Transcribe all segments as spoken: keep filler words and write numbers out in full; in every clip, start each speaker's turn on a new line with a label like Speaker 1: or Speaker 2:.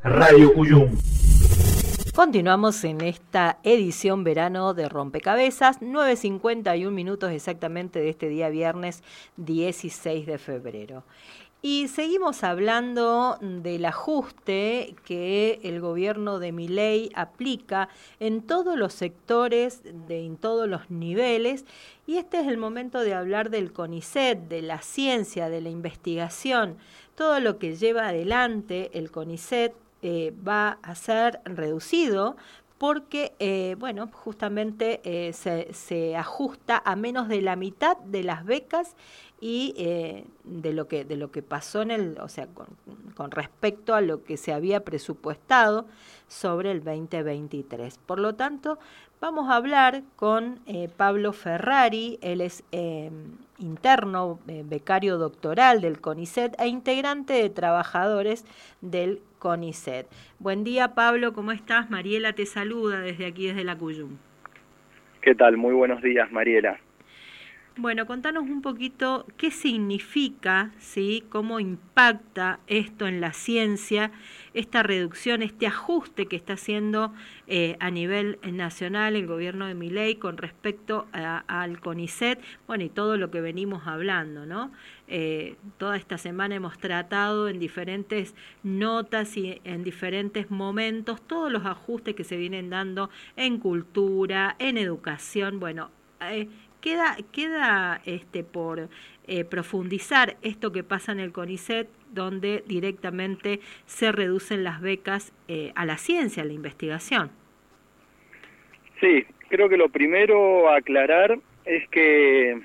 Speaker 1: Radio Cuyum.
Speaker 2: Continuamos en esta edición verano de Rompecabezas, nueve cincuenta y un minutos exactamente de este día viernes dieciséis de febrero. Y seguimos hablando del ajuste que el gobierno de Milei aplica en todos los sectores, de, en todos los niveles, y este es el momento de hablar del CONICET, de la ciencia, de la investigación, todo lo que lleva adelante el CONICET. Eh, va a ser reducido porque, eh, bueno, justamente eh, se, se ajusta a menos de la mitad de las becas y eh, de lo que de lo que pasó en el, o sea, con, con respecto a lo que se había presupuestado sobre el veinte veintitrés. Por lo tanto, vamos a hablar con eh, Pablo Ferrari. Él es eh, interno, eh, becario doctoral del CONICET e integrante de trabajadores del CONICET. Buen día, Pablo, ¿cómo estás? Mariela te saluda desde aquí, desde la Cuyum.
Speaker 3: ¿Qué tal? Muy buenos días, Mariela.
Speaker 2: Bueno, contanos un poquito qué significa, ¿sí? Cómo impacta esto en la ciencia, esta reducción, este ajuste que está haciendo eh, a nivel nacional el gobierno de Milei con respecto a, al CONICET, bueno, y todo lo que venimos hablando, ¿no? Eh, toda esta semana hemos tratado en diferentes notas y en diferentes momentos todos los ajustes que se vienen dando en cultura, en educación, bueno, eh, Queda, queda este, por eh, profundizar esto que pasa en el CONICET, donde directamente se reducen las becas eh, a la ciencia, a la investigación.
Speaker 3: Sí, creo que lo primero a aclarar es que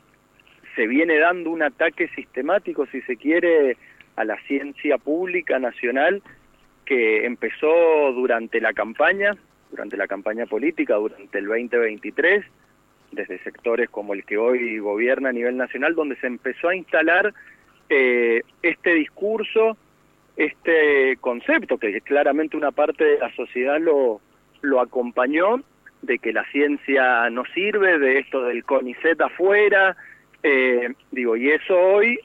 Speaker 3: se viene dando un ataque sistemático, si se quiere, a la ciencia pública nacional, que empezó durante la campaña, durante la campaña política, durante el veinte veintitrés, desde sectores como el que hoy gobierna a nivel nacional, donde se empezó a instalar eh, este discurso, este concepto, que claramente una parte de la sociedad lo, lo acompañó, de que la ciencia no sirve, de esto del CONICET afuera, eh, digo, y eso hoy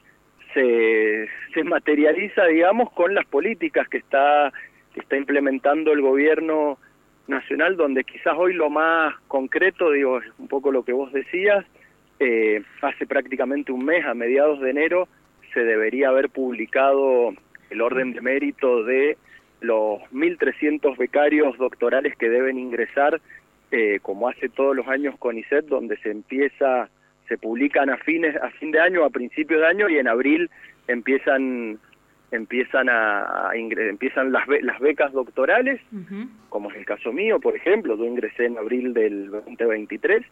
Speaker 3: se, se materializa, digamos, con las políticas que está, que está implementando el gobierno nacional, donde quizás hoy lo más concreto, digo, es un poco lo que vos decías, eh, hace prácticamente un mes, a mediados de enero, se debería haber publicado el orden de mérito de los mil trescientos becarios doctorales que deben ingresar, eh, como hace todos los años CONICET, donde se empieza, se publican a fines, a fin de año, a principios de año, y en abril empiezan empiezan a, a ingre, empiezan las, be, las becas doctorales, uh-huh. como es el caso mío, por ejemplo, yo ingresé en abril del veinte veintitrés,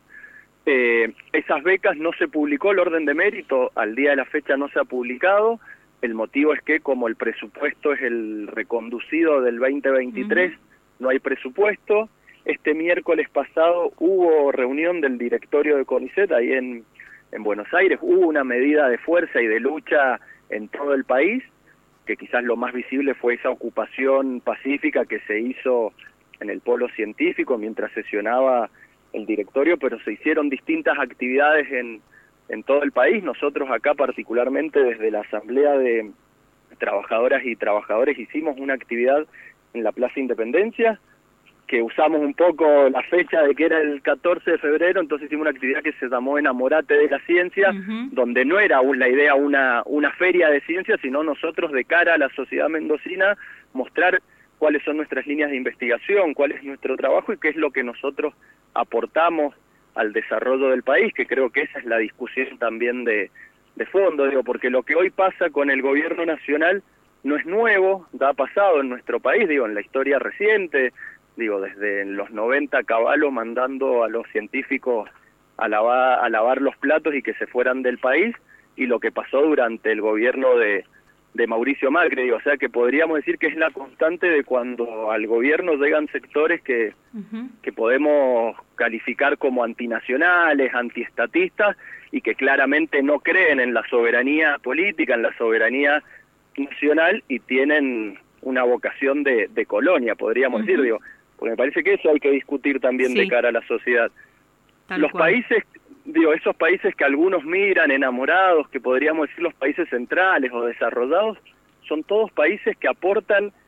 Speaker 3: eh, esas becas no se publicó el orden de mérito, al día de la fecha no se ha publicado, el motivo es que como el presupuesto es el reconducido del veinte veintitrés, uh-huh. no hay presupuesto. Este miércoles pasado hubo reunión del directorio de CONICET ahí en, en Buenos Aires, hubo una medida de fuerza y de lucha en todo el país, que quizás lo más visible fue esa ocupación pacífica que se hizo en el polo científico mientras sesionaba el directorio, pero se hicieron distintas actividades en, en todo el país. Nosotros acá particularmente desde la Asamblea de Trabajadoras y Trabajadores hicimos una actividad en la Plaza Independencia, que usamos un poco la fecha de que era el catorce de febrero, entonces hicimos una actividad que se llamó Enamorate de la Ciencia, uh-huh. donde no era la idea una, una feria de ciencia, sino nosotros de cara a la sociedad mendocina mostrar cuáles son nuestras líneas de investigación, cuál es nuestro trabajo y qué es lo que nosotros aportamos al desarrollo del país, que creo que esa es la discusión también de, de fondo, digo, porque lo que hoy pasa con el gobierno nacional no es nuevo, ya ha pasado en nuestro país, digo, en la historia reciente, digo, desde los noventa Cavallo mandando a los científicos a lavar, a lavar los platos y que se fueran del país, y lo que pasó durante el gobierno de, de Mauricio Macri, digo, o sea que podríamos decir que es la constante de cuando al gobierno llegan sectores que, uh-huh. que podemos calificar como antinacionales, antiestatistas, y que claramente no creen en la soberanía política, en la soberanía nacional, y tienen una vocación de, de colonia, podríamos uh-huh. decir, digo, porque me parece que eso hay que discutir también sí. de cara a la sociedad. Tal los cual. países, digo, esos países que algunos miran enamorados, que podríamos decir los países centrales o desarrollados, son todos países que aportan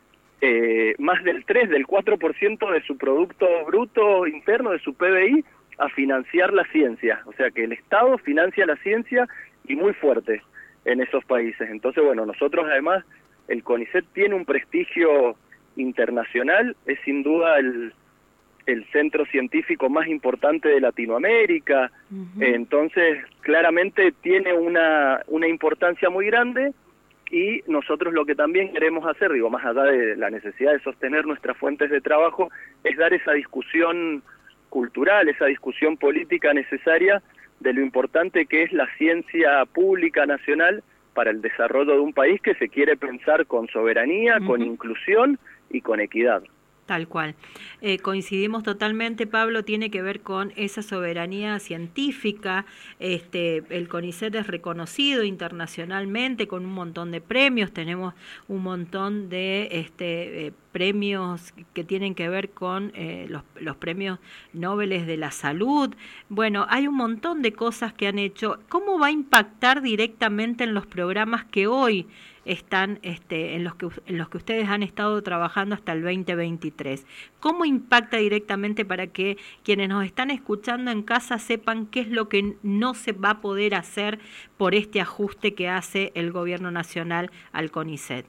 Speaker 3: eh, más del tres, del cuatro por ciento de su Producto Bruto Interno, de su P B I, a financiar la ciencia. O sea que el Estado financia la ciencia y muy fuerte en esos países. Entonces, bueno, nosotros además, el CONICET tiene un prestigio internacional, es sin duda el, el centro científico más importante de Latinoamérica, uh-huh. Entonces claramente tiene una, una importancia muy grande, y nosotros lo que también queremos hacer, digo, más allá de la necesidad de sostener nuestras fuentes de trabajo, es dar esa discusión cultural, esa discusión política necesaria de lo importante que es la ciencia pública nacional para el desarrollo de un país que se quiere pensar con soberanía, uh-huh. con inclusión y con equidad.
Speaker 2: Tal cual. Eh, coincidimos totalmente, Pablo, tiene que ver con esa soberanía científica. Este, el CONICET es reconocido internacionalmente con un montón de premios, tenemos un montón de este, eh, premios que tienen que ver con eh, los, los premios Nobel de la salud. Bueno, hay un montón de cosas que han hecho. ¿Cómo va a impactar directamente en los programas que hoy están este, en los que en los que ustedes han estado trabajando hasta el veinte veintitrés? ¿Cómo impacta directamente para que quienes nos están escuchando en casa sepan qué es lo que no se va a poder hacer por este ajuste que hace el gobierno nacional al CONICET?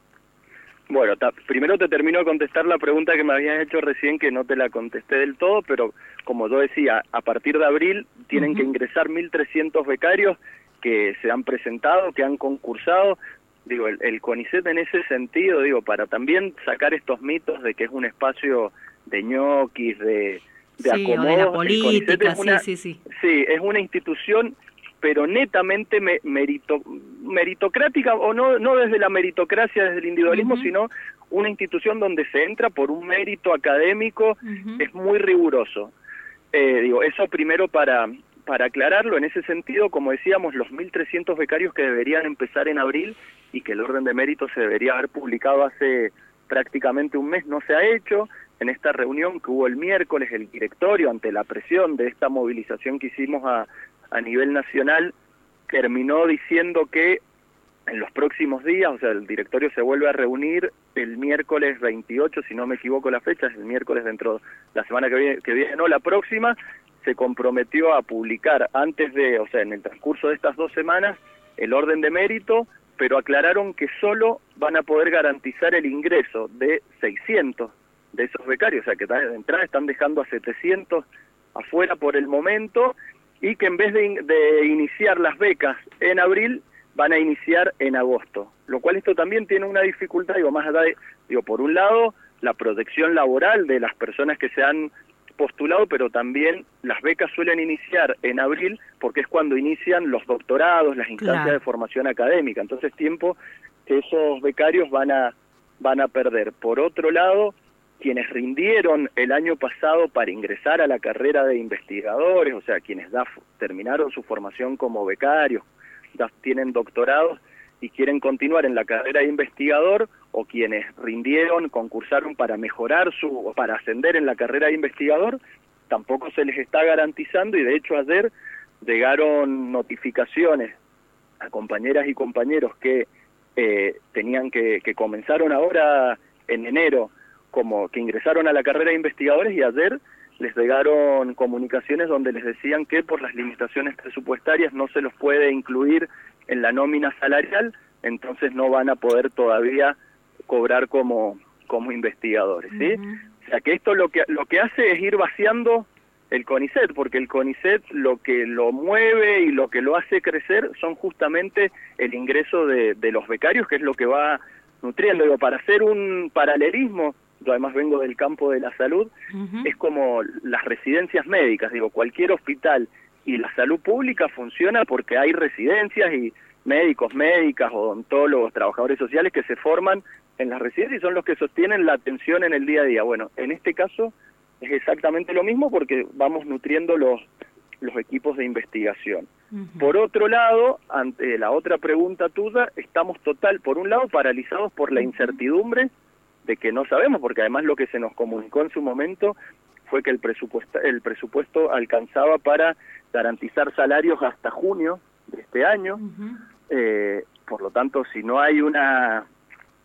Speaker 3: Bueno, ta, primero te termino de contestar la pregunta que me habías hecho recién, que no te la contesté del todo, pero como yo decía, a partir de abril tienen uh-huh. que ingresar mil trescientos becarios que se han presentado, que han concursado. Digo, el, el CONICET en ese sentido, digo, para también sacar estos mitos de que es un espacio de ñoquis, de, de
Speaker 2: sí,
Speaker 3: acomodo.
Speaker 2: De la política,
Speaker 3: es una,
Speaker 2: sí, sí, sí.
Speaker 3: Sí, es una institución, pero netamente me, merito, meritocrática, o no no desde la meritocracia, desde el individualismo, uh-huh. sino una institución donde se entra por un mérito académico, uh-huh. es muy riguroso. Eh, digo, eso primero para... Para aclararlo, en ese sentido, como decíamos, los mil trescientos becarios que deberían empezar en abril y que el orden de mérito se debería haber publicado hace prácticamente un mes, no se ha hecho. En esta reunión que hubo el miércoles, el directorio, ante la presión de esta movilización que hicimos a, a nivel nacional, terminó diciendo que en los próximos días, o sea, el directorio se vuelve a reunir el miércoles veintiocho, si no me equivoco la fecha, es el miércoles dentro de la semana que viene, que viene no, la próxima, se comprometió a publicar antes de, o sea, en el transcurso de estas dos semanas, el orden de mérito, pero aclararon que solo van a poder garantizar el ingreso de seiscientos de esos becarios, o sea, que de entrada están dejando a setecientos afuera por el momento, y que en vez de, in, de iniciar las becas en abril, van a iniciar en agosto, lo cual esto también tiene una dificultad, digo, más allá de, digo, por un lado, la protección laboral de las personas que se han postulado, pero también las becas suelen iniciar en abril porque es cuando inician los doctorados, las instancias claro. de formación académica, entonces tiempo que esos becarios van a van a perder. Por otro lado, quienes rindieron el año pasado para ingresar a la carrera de investigadores, o sea, quienes da, terminaron su formación como becarios, ya tienen doctorados y quieren continuar en la carrera de investigador, o quienes rindieron, concursaron para mejorar su, o para ascender en la carrera de investigador, tampoco se les está garantizando, y de hecho ayer llegaron notificaciones a compañeras y compañeros que eh, tenían que, que comenzaron ahora en enero, como que ingresaron a la carrera de investigadores, y ayer les llegaron comunicaciones donde les decían que por las limitaciones presupuestarias no se los puede incluir en la nómina salarial, entonces no van a poder todavía cobrar como como investigadores, ¿sí? Uh-huh. O sea que esto lo que lo que hace es ir vaciando el CONICET, porque el CONICET lo que lo mueve y lo que lo hace crecer son justamente el ingreso de, de los becarios, que es lo que va nutriendo. Digo, para hacer un paralelismo, yo además vengo del campo de la salud, uh-huh. es como las residencias médicas, digo, cualquier hospital y la salud pública funciona porque hay residencias y médicos, médicas, odontólogos, trabajadores sociales que se forman en las residencias y son los que sostienen la atención en el día a día. Bueno, en este caso es exactamente lo mismo porque vamos nutriendo los, los equipos de investigación. Uh-huh. Por otro lado, ante la otra pregunta tuya, estamos total, por un lado, paralizados por la incertidumbre de que no sabemos, porque además lo que se nos comunicó en su momento fue que el presupuesto, el presupuesto alcanzaba para garantizar salarios hasta junio de este año. Uh-huh. eh, por lo tanto, si no hay una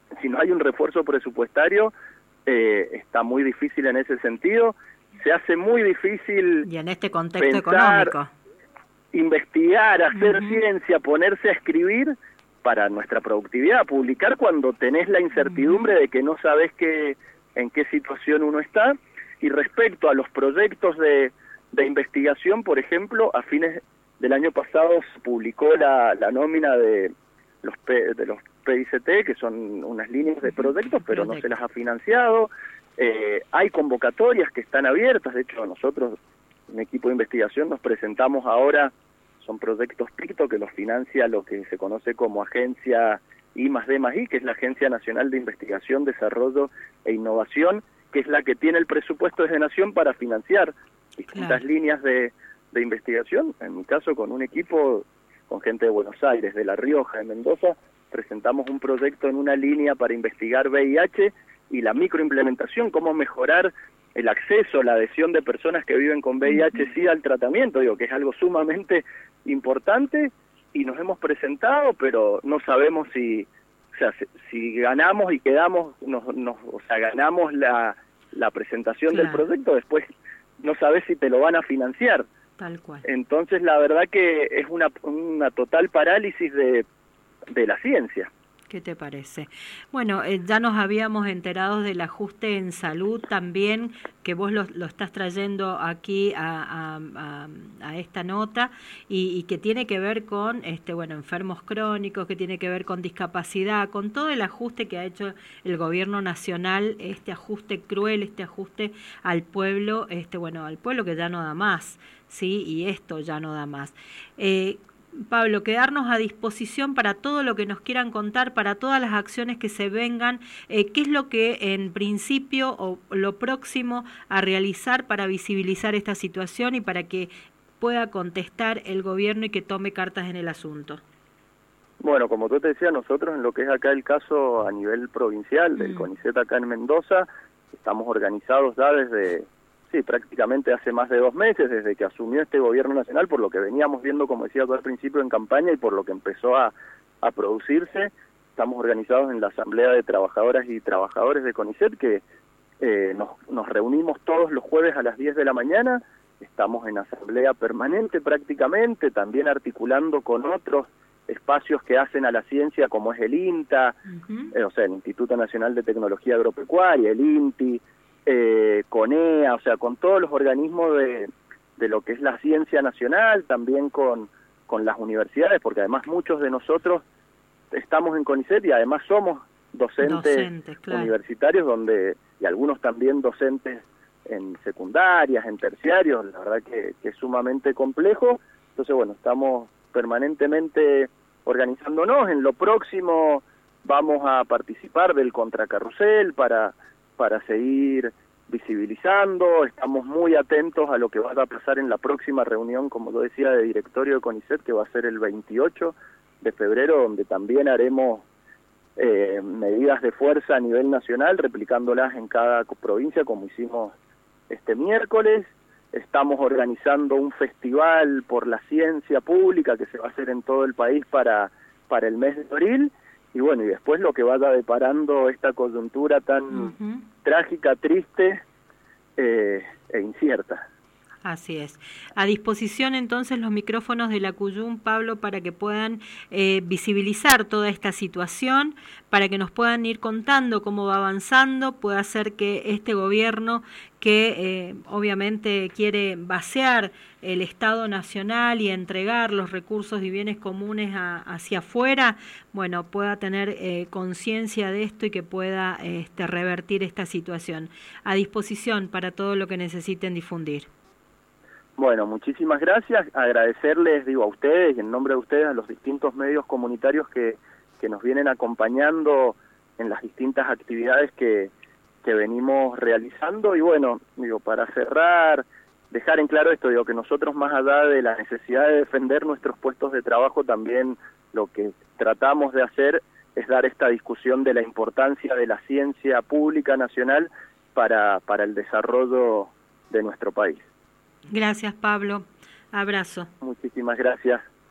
Speaker 3: si no hay un refuerzo presupuestario, eh, está muy difícil en ese sentido. Se hace muy difícil.
Speaker 2: Y en este contexto
Speaker 3: pensar,
Speaker 2: económico.
Speaker 3: Investigar, hacer
Speaker 2: Uh-huh.
Speaker 3: ciencia, ponerse a escribir para nuestra productividad, publicar cuando tenés la incertidumbre uh-huh. de que no sabés qué, en qué situación uno está. Y respecto a los proyectos de, de investigación, por ejemplo, a fines del año pasado se publicó la, la nómina de los, P, de los P I C T, que son unas líneas de proyectos, pero no se las ha financiado. Eh, hay convocatorias que están abiertas, de hecho nosotros, un equipo de investigación, nos presentamos ahora, son proyectos PICTO que los financia lo que se conoce como Agencia I más D más I, que es la Agencia Nacional de Investigación, Desarrollo e Innovación, que es la que tiene el presupuesto desde Nación para financiar distintas claro. líneas de, de investigación. En mi caso, con un equipo, con gente de Buenos Aires, de La Rioja, de Mendoza, presentamos un proyecto en una línea para investigar V I H y la microimplementación, cómo mejorar el acceso, la adhesión de personas que viven con V I H SIDA al tratamiento, digo que es algo sumamente importante, y nos hemos presentado, pero no sabemos si, o sea, si, si ganamos y quedamos, nos, nos, o sea, ganamos la, la presentación claro. del proyecto, después no sabes si te lo van a financiar.
Speaker 2: Tal cual.
Speaker 3: Entonces la verdad que es una, una total parálisis de, de la ciencia.
Speaker 2: ¿Qué te parece? Bueno, eh, ya nos habíamos enterado del ajuste en salud también, que vos lo, lo estás trayendo aquí a, a, a, a esta nota, y, y que tiene que ver con este, bueno, enfermos crónicos, que tiene que ver con discapacidad, con todo el ajuste que ha hecho el gobierno nacional, este ajuste cruel, este ajuste al pueblo, este, bueno, al pueblo que ya no da más, ¿sí? Y esto ya no da más. Eh, Pablo, quedarnos a disposición para todo lo que nos quieran contar, para todas las acciones que se vengan, eh, qué es lo que en principio o lo próximo a realizar para visibilizar esta situación y para que pueda contestar el gobierno y que tome cartas en el asunto.
Speaker 3: Bueno, como tú te decías, nosotros en lo que es acá el caso a nivel provincial del mm. CONICET acá en Mendoza, estamos organizados ya desde... Sí, prácticamente hace más de dos meses, desde que asumió este gobierno nacional, por lo que veníamos viendo, como decía al principio, en campaña y por lo que empezó a, a producirse. Estamos organizados en la Asamblea de Trabajadoras y Trabajadores de CONICET, que eh, nos, nos reunimos todos los jueves a las diez de la mañana, estamos en asamblea permanente prácticamente, también articulando con otros espacios que hacen a la ciencia, como es el INTA, uh-huh. eh, o sea, el Instituto Nacional de Tecnología Agropecuaria, el INTI, Eh, con E A, o sea, con todos los organismos de, de lo que es la ciencia nacional, también con, con las universidades, porque además muchos de nosotros estamos en CONICET y además somos docentes, docentes claro. universitarios, donde y algunos también docentes en secundarias, en terciarios, la verdad que, que es sumamente complejo. Entonces, bueno, estamos permanentemente organizándonos. En lo próximo vamos a participar del Contracarrusel para... para seguir visibilizando, estamos muy atentos a lo que va a pasar en la próxima reunión, como lo decía, de directorio de CONICET, que va a ser el veintiocho de febrero, donde también haremos eh, medidas de fuerza a nivel nacional, replicándolas en cada provincia, como hicimos este miércoles. Estamos organizando un festival por la ciencia pública que se va a hacer en todo el país para, para el mes de abril. Y bueno, y después lo que vaya deparando esta coyuntura tan uh-huh. trágica, triste eh, e incierta.
Speaker 2: Así es. A disposición entonces los micrófonos de la Cuyum, Pablo, para que puedan eh, visibilizar toda esta situación, para que nos puedan ir contando cómo va avanzando, puede hacer que este gobierno que eh, obviamente quiere vaciar el Estado Nacional y entregar los recursos y bienes comunes a, hacia afuera, bueno, pueda tener eh, conciencia de esto y que pueda este, revertir esta situación. A disposición para todo lo que necesiten difundir.
Speaker 3: Bueno, muchísimas gracias, agradecerles, digo, a ustedes y en nombre de ustedes a los distintos medios comunitarios que, que nos vienen acompañando en las distintas actividades que, que venimos realizando. Y bueno, digo, para cerrar, dejar en claro esto, digo, que nosotros más allá de la necesidad de defender nuestros puestos de trabajo, también lo que tratamos de hacer es dar esta discusión de la importancia de la ciencia pública nacional para, para el desarrollo de nuestro país.
Speaker 2: Gracias, Pablo. Abrazo.
Speaker 3: Muchísimas gracias.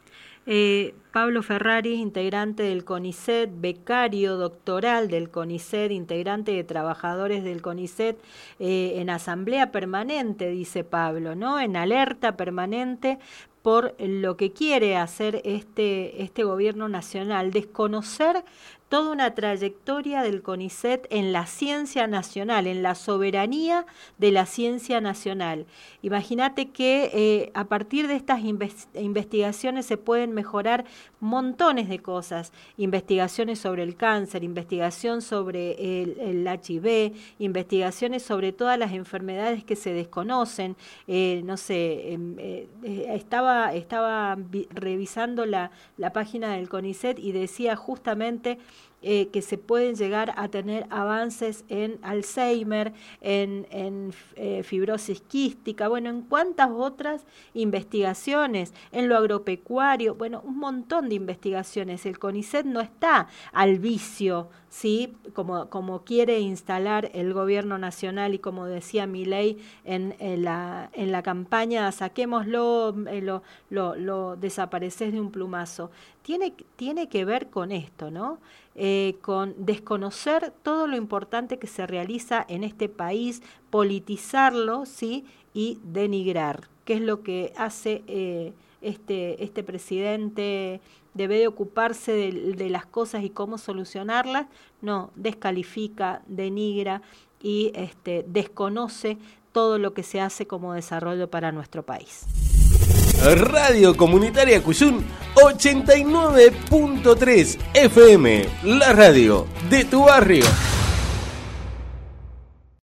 Speaker 2: Eh, Pablo Ferraris, integrante del CONICET, becario doctoral del CONICET, integrante de trabajadores del CONICET, eh, en asamblea permanente, dice Pablo, ¿no? En alerta permanente por lo que quiere hacer este, este gobierno nacional, desconocer toda una trayectoria del CONICET en la ciencia nacional, en la soberanía de la ciencia nacional. Imagínate que eh, a partir de estas inves- investigaciones se pueden mejorar montones de cosas, investigaciones sobre el cáncer, investigación sobre el, el H I V, investigaciones sobre todas las enfermedades que se desconocen, eh, no sé, eh, eh, estaba, estaba vi- revisando la, la página del CONICET y decía justamente Eh, que se pueden llegar a tener avances en Alzheimer, en, en eh, fibrosis quística, bueno, en cuántas otras investigaciones, en lo agropecuario, bueno, un montón de investigaciones. El CONICET no está al vicio, ¿sí? Como, como quiere instalar el gobierno nacional y como decía Milei en, en, la, en la campaña, saquémoslo, eh, lo, lo, lo desapareces de un plumazo. Tiene, tiene que ver con esto, ¿no? Eh, con desconocer todo lo importante que se realiza en este país, politizarlo, ¿sí? Y denigrar, que es lo que hace eh, este, este presidente. Debe de ocuparse de, de las cosas y cómo solucionarlas. No, descalifica, denigra y este, desconoce todo lo que se hace como desarrollo para nuestro país.
Speaker 1: Radio Comunitaria Cuyún ochenta y nueve punto tres F M, la radio de tu barrio.